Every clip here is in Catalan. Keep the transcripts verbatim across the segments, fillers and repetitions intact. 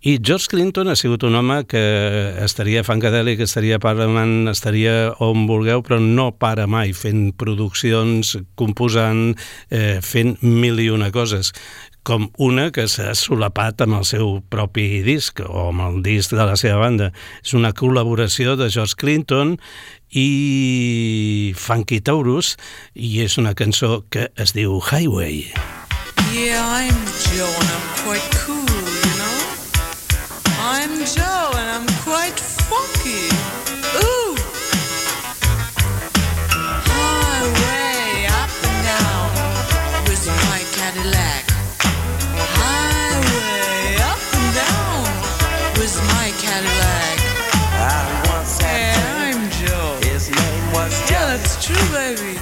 I George Clinton ha sigut un home que estaria funkadèlic, estaria parlant, estaria on vulgueu, però no para mai fent produccions, composant, eh, fent mil i una coses, com una que s'ha solapat amb el seu propi disc o amb el disc de la seva banda. És una col·laboració de George Clinton i Funky Taurus i és una cançó que es diu Highway. Yeah, I'm Joe and I'm quite cool, you know? I'm Joe and I'm quite funky. Ooh! Highway up and down with my Cadillac. Highway up and down with my Cadillac. I once had yeah, I'm Joe. His name was Joe. Yeah, that's true, baby.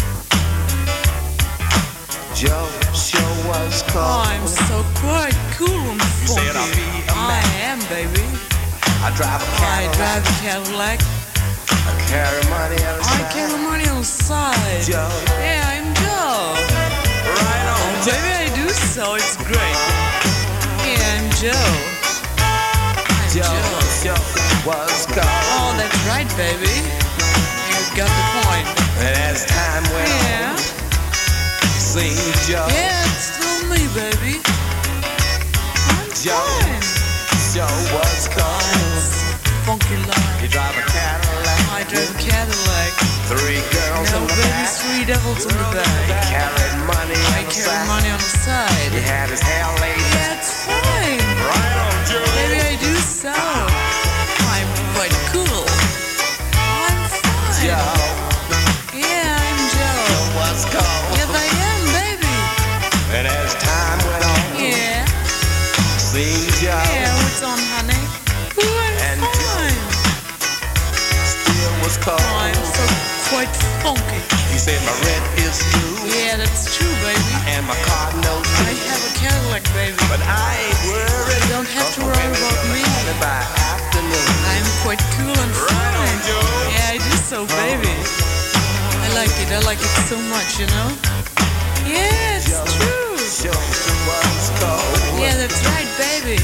Joe sure was cool. Oh, I'm so quite cool and funky. You said I'll be a man. I am, baby. I drive a I Cadillac. drive a Cadillac. I carry money on the I side. carry money on the side. Joe. Yeah, I'm Joe. Right on. Oh, baby, I do so. It's great. Yeah, I'm Joe. I'm Joe, Joe. Joe was cool. Oh, that's right, baby. You got the point. And as time went Yeah. on, sing Joe. Yeah, it's still me, baby. I'm Joe. fine. Joe was cool. Funky life. You drive a Cadillac. I drive a Cadillac. Three girls No, in the baby, back. three devils in the back. Carried money I on the carry side. money on the side. He had his hair laid back. That's fine. Right on, Joe. Baby, I do so. I'm quite cool. I'm fine. Joe. Yeah, I'm Joe. Joe was cool. Yes, I am, baby. And as time went on, Yeah. sing Joe. Yeah, what's on, honey? Ooh, I'm And fine. Still was cold. Oh, I'm so quite funky. He said my rent is due. Yeah, that's true, baby. And my car no I due. have a Cadillac, baby. But I ain't worried. You don't have to worry about me. By afternoon. I'm quite cool and Right on, fine. Joe. Yeah, I do so, baby. I like it. I like it so much, you know? Yeah, it's Joe. true. Joe was cold. Yeah, that's right, baby.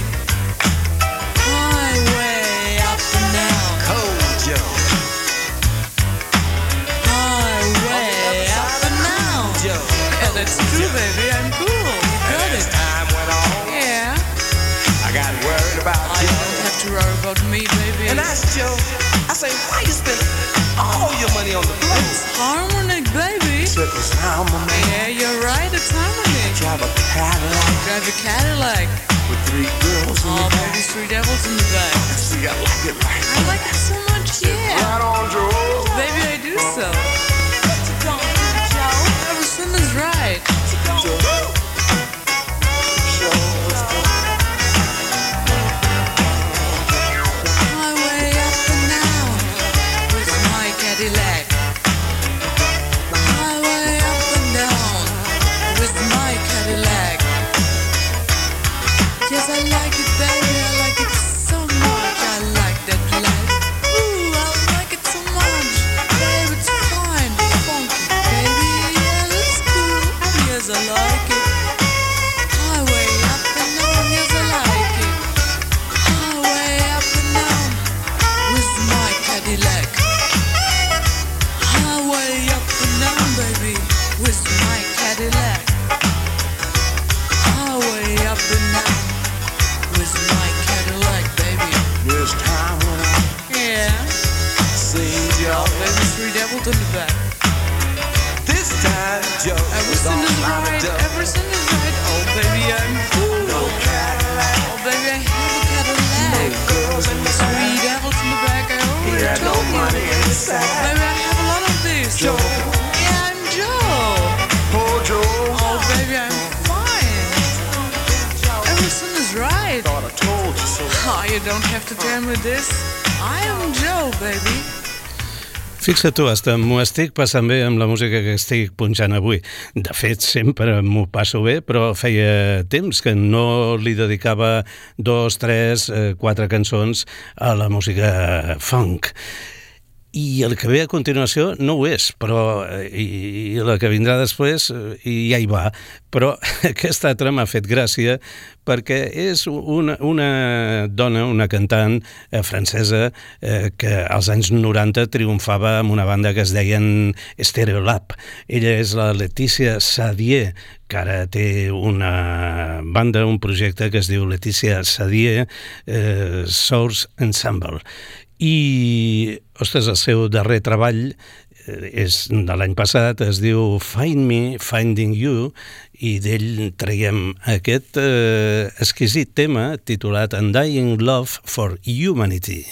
Highway up and down. Cold Joe. Highway up and down. Joe. Yeah, that's true, baby. I'm cool. You And got as it. time went on, Yeah. I got worried about I Joe. don't have to worry about me, baby. And I asked Joe, I say, why you spend all your money on the blues? It's harmonic, baby. It was harmony. Yeah, you're right. It's harmonic. Drive a Cadillac Drive a Cadillac. with three girls in Oh, the baby, back. three devils in the back. See, I like it right. I like it so much, yeah. Right on, Joe. Baby, I do so. Everything is right. Joe. Joe was cold. Highway up and down with my Cadillac. Highway up and down with my Cadillac. Yes, I like it, baby. I like it so much. I like that life. Ooh, I like it so much. Baby, it's fine, funky, baby. Yeah, that's cool. Yes, I like it. Highway up and down. Yes, I like it. Highway up and down with my Cadillac. Highway up and down, baby, with my Cadillac. Highway up and down with my Cadillac, baby. This time when I Yeah. sing Joe. Baby, three devils in the back. This time Joe was Everything on is my right. dough. Everything is right. Oh, baby, I'm cool. No Cadillac. Oh, baby, I have a Cadillac. Girls in the Three back. devils in the back. I He already had no told you. money inside. Baby, I have a lot of these. Joe. Yeah, I'm Joe. Poor Joe. Oh, baby, I'm fine. Everything is right. Thought I told you so. Oh, you don't have to tell me this. I am Joe, baby. Fixa't tu, hasta m'ho estic passant bé amb la música que estic punxant avui. De fet, sempre m'ho passo bé, però feia temps que no li dedicava dos, tres, eh, quatre cançons a la música funk. I el que ve a continuació no ho és, però i, i la que vindrà després i ja hi va. Però aquesta altra m'ha fet gràcia perquè és una, una dona, una cantant eh, francesa eh, que als anys noranta triomfava amb una banda que es deien Stereolab. Ella és la Laetitia Sadier, que ara té una banda, un projecte que es diu Laetitia Sadier eh, Source Ensemble. I, ostres, el seu darrer treball és de l'any passat, es diu Find Me, Finding You, i d'ell traiem aquest eh, exquisit tema titulat Undying Love for Humanity.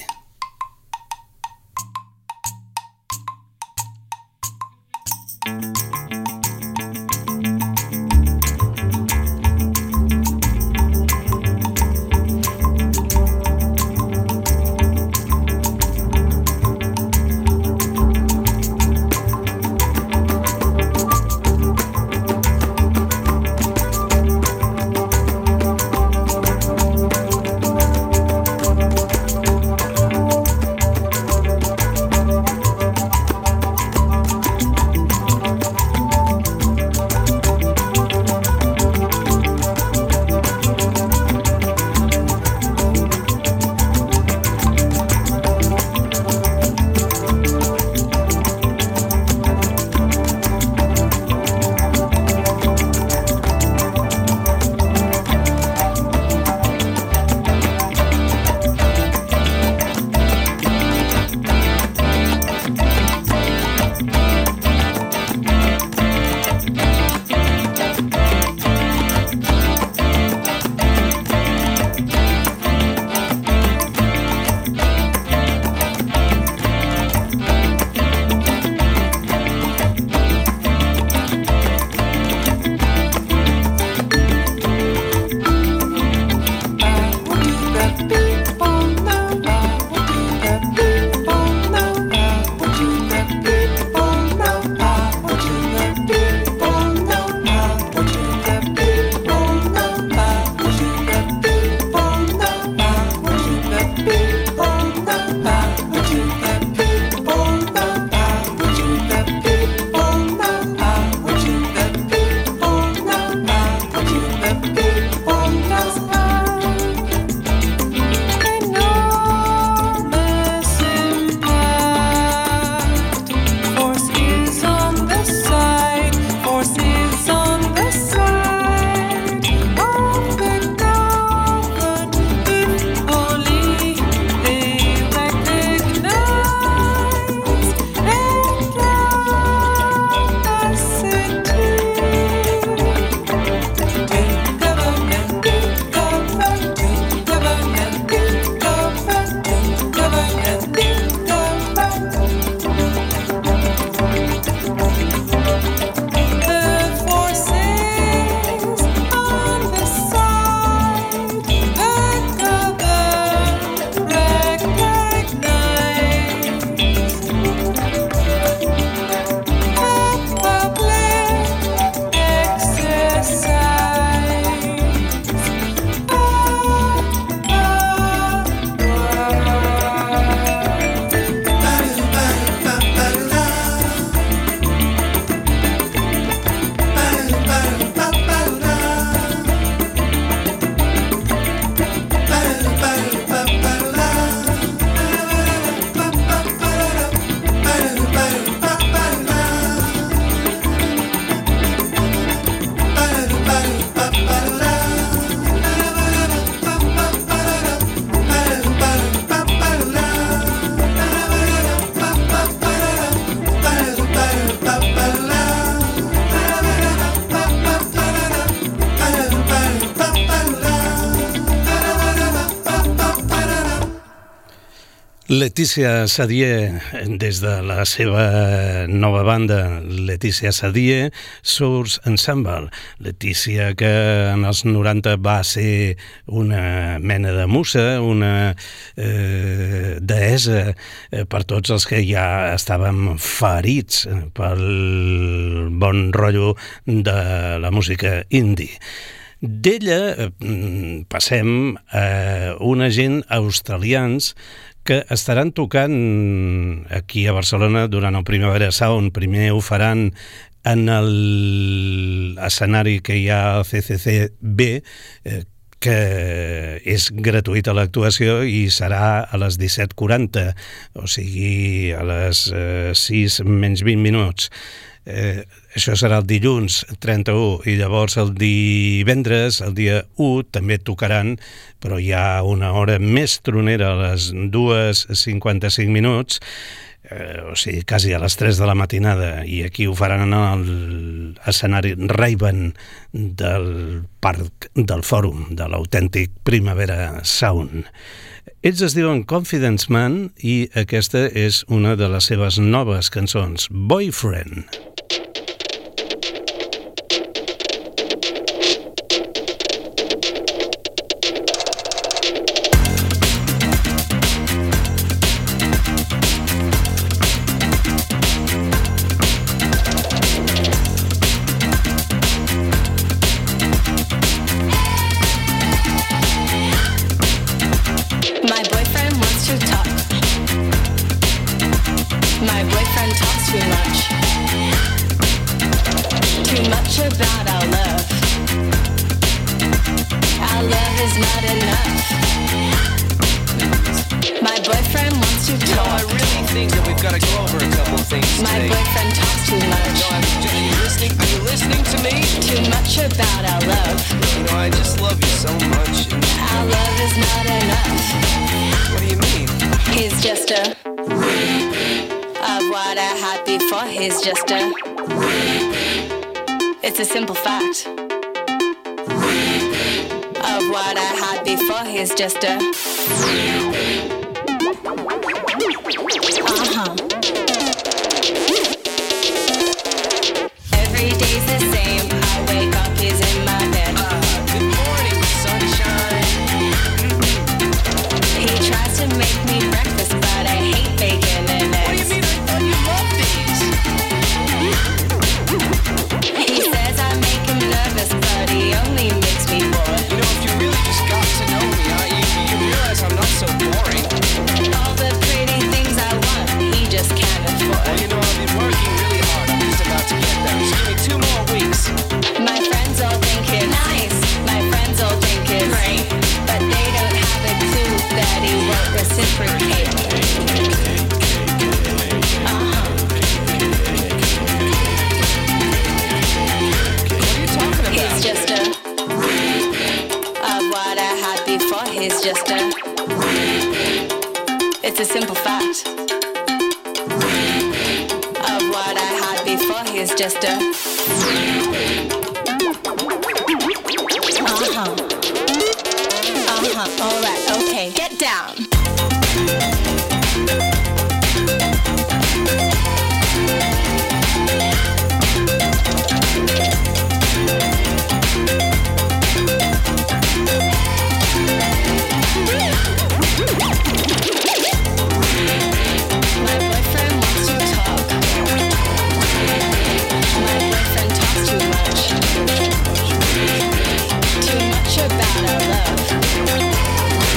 Laetitia Sadier, des de la seva nova banda, Laetitia Sadier Source Ensemble. Laetitia, que en els noranta va ser una mena de musa, una eh, deessa eh, per tots els que ja estàvem ferits pel bon rotllo de la música indie. D'ella eh, passem a una gent australians que estaran tocant aquí a Barcelona durant el Primavera Sound. Primer ho faran en l'escenari que hi ha al C C C B, eh, que és gratuïta l'actuació i serà a les disset quaranta, o sigui, a les eh, sis menys vint minuts. Eh, això serà el dilluns trenta-u, i llavors el divendres, el dia u, també tocaran, però hi ha una hora més tronera, a les dues cinquanta-cinc minuts, eh, o sigui, quasi a les tres de la matinada, i aquí ho faran a l'escenari Ray-Ban del Parc del Fòrum, de l'autèntic Primavera Sound. Ells es diuen Confidence Man i aquesta és una de les seves noves cançons, Boyfriend. He's just a It's a simple fact of what I had before. He's just a Uh-huh. Every day's the same. I wake up, he's in my bed. Uh, good morning, sunshine. He tries to make me breakfast, but I hate bacon and eggs. What do you mean? I thought you loved these. He says I make him nervous, but he only makes me bored. You know, if you really just got to know me, I, you, you realize I'm not so boring. All the pretty things I want, he just can't afford. Well, you know, I've been working really hard. I'm just about to get there. Just give me two more weeks. My friends all think it's nice. My friends all think it's great, but they don't have a clue that he won't reciprocate. Uh-huh. What are you talking about? He's just a of what I had before. He's just a It's a simple fact of what I had before. He's just a Uh-huh. Uh-huh. All right. Okay. Get down. My boyfriend wants to talk. My boyfriend talks too much. Too much about our love.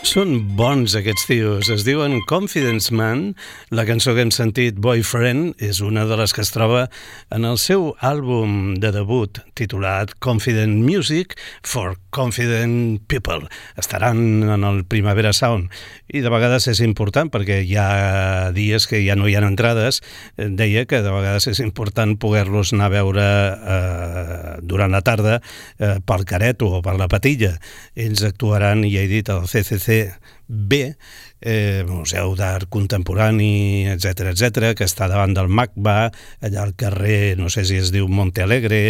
Són bons aquests tios, es diuen Confidence Man. La cançó que hem sentit, Boyfriend, és una de les que es troba en el seu àlbum de debut titulat Confident Music for Confident People. Estaran en el Primavera Sound i de vegades és important perquè hi ha dies que ja no hi ha entrades. Deia que de vegades és important poder-los anar a veure eh, durant la tarda eh, pel Careto o per la Patilla. Ells actuaran, ja he dit, al C C C B, eh, Museu d'Art Contemporani, etc etc, que està davant del MACBA, allà al carrer, no sé si es diu Montealegre,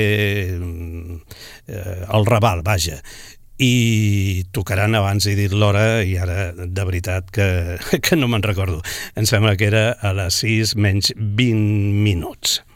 eh, el Raval, vaja. I tocaran, abans he dit l'hora i ara de veritat que, que no me'n recordo. Em sembla que era a les sis menys vint minuts.